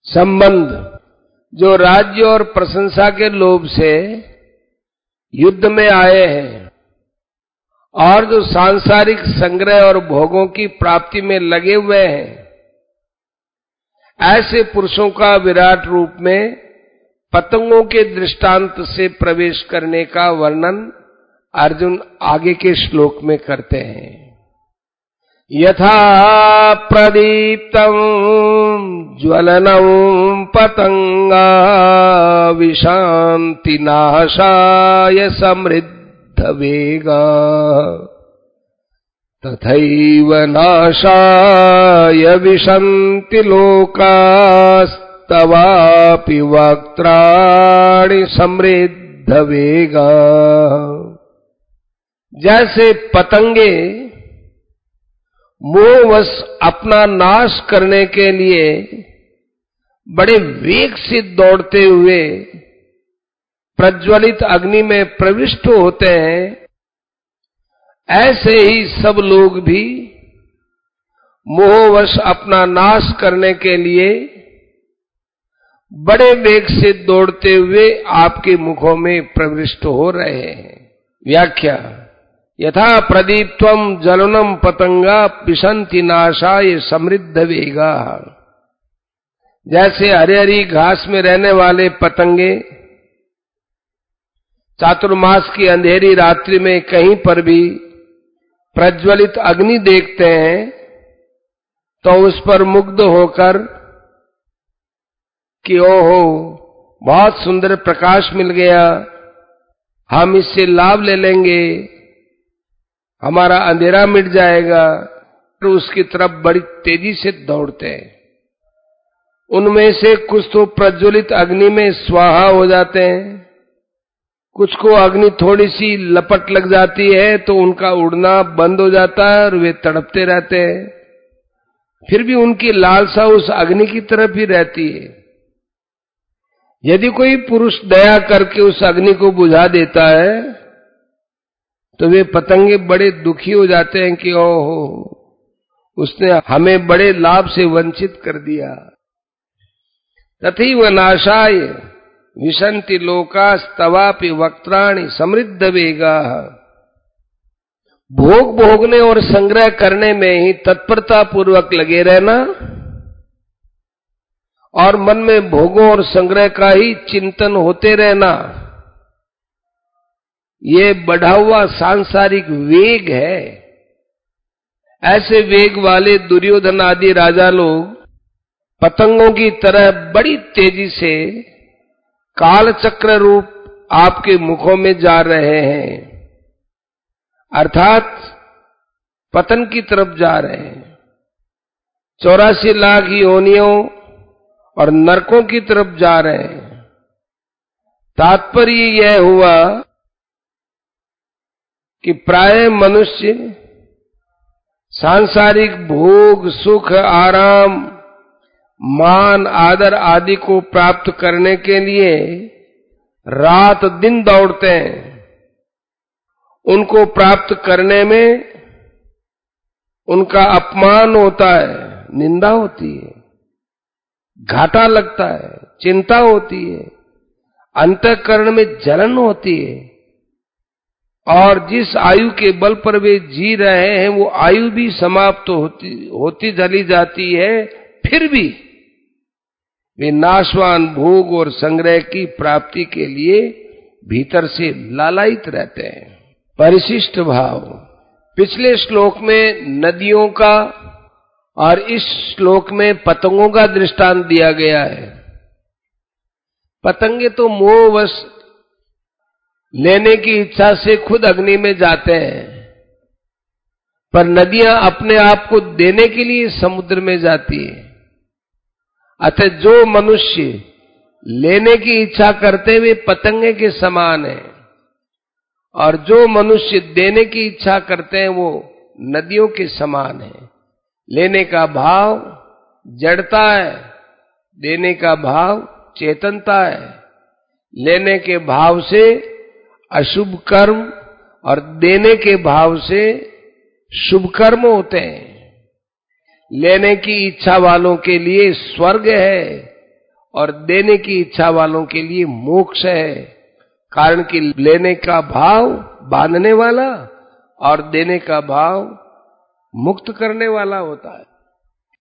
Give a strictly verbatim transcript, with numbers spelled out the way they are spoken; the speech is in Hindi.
संबंध जो राज्य और प्रशंसा के लोभ से युद्ध में आए हैं और जो सांसारिक संग्रह और भोगों की प्राप्ति में लगे हुए हैं, ऐसे पुरुषों का विराट रूप में पतंगों के दृष्टांत से प्रवेश करने का वर्णन अर्जुन आगे के श्लोक में करते हैं। यथा प्रदीप्तं ज्वलनं पतंगा विशान्ति नाशाय समृद्ध वेगा तथैव नाशाय विशन्ति लोकास्तवापि वक्त्राणि समृद्ध वेगा। जैसे पतंगे मोहवश अपना नाश करने के लिए बड़े वेग से दौड़ते हुए प्रज्वलित अग्नि में प्रविष्ट होते हैं, ऐसे ही सब लोग भी मोहवश अपना नाश करने के लिए बड़े वेग से दौड़ते हुए आपके मुखों में प्रविष्ट हो रहे हैं। व्याख्या। यथा प्रदीप्त्वं ज्वलनं पतंगा पिशन्ति नाशाय समृद्ध वेगा। जैसे हरी हरी घास में रहने वाले पतंगे चातुर्मास की अंधेरी रात्रि में कहीं पर भी प्रज्वलित अग्नि देखते हैं तो उस पर मुग्ध होकर कि ओहो बहुत सुंदर प्रकाश मिल गया, हम इससे लाभ ले लेंगे, हमारा अंधेरा मिट जाएगा, तो उसकी तरफ बड़ी तेजी से दौड़ते हैं। उनमें से कुछ तो प्रज्वलित अग्नि में स्वाहा हो जाते हैं, कुछ को अग्नि थोड़ी सी लपट लग जाती है तो उनका उड़ना बंद हो जाता है और वे तड़पते रहते हैं। फिर भी उनकी लालसा उस अग्नि की तरफ ही रहती है। यदि कोई पुरुष दया करके उस अग्नि को बुझा देता है तो वे पतंगे बड़े दुखी हो जाते हैं कि ओहो उसने हमें बड़े लाभ से वंचित कर दिया। तथैव नाशाय विशन्ति लोकास्तवापि वक्त्राणि समृद्ध वेगा। भोग भोगने और संग्रह करने में ही तत्परता पूर्वक लगे रहना और मन में भोगों और संग्रह का ही चिंतन होते रहना, ये बढ़ा हुआ सांसारिक वेग है। ऐसे वेग वाले दुर्योधन आदि राजा लोग पतंगों की तरह बड़ी तेजी से कालचक्र रूप आपके मुखों में जा रहे हैं, अर्थात पतन की तरफ जा रहे हैं। चौरासी लाख योनियों और नरकों की तरफ जा रहे हैं। तात्पर्य यह हुआ कि प्राय मनुष्य सांसारिक भोग सुख आराम मान आदर आदि को प्राप्त करने के लिए रात दिन दौड़ते हैं। उनको प्राप्त करने में उनका अपमान होता है, निंदा होती है, घाटा लगता है, चिंता होती है, अंतःकरण में जलन होती है और जिस आयु के बल पर वे जी रहे हैं वो आयु भी समाप्त तो होती होती चली जाती है। फिर भी वे नाशवान भोग और संग्रह की प्राप्ति के लिए भीतर से लालायित रहते हैं। परिशिष्ट भाव। पिछले श्लोक में नदियों का और इस श्लोक में पतंगों का दृष्टांत दिया गया है। पतंगे तो मोहवश लेने की इच्छा से खुद अग्नि में जाते हैं, पर नदियां अपने आप को देने के लिए समुद्र में जाती है। अतः जो मनुष्य लेने की इच्छा करते वे पतंगे के समान है और जो मनुष्य देने की इच्छा करते हैं वो नदियों के समान है। लेने का भाव जड़ता है, देने का भाव चेतनता है। लेने के भाव से अशुभ कर्म और देने के भाव से शुभ कर्म होते हैं। लेने की इच्छा वालों के लिए स्वर्ग है, और देने की इच्छा वालों के लिए मोक्ष है। कारण कि लेने का भाव बांधने वाला और देने का भाव मुक्त करने वाला होता है।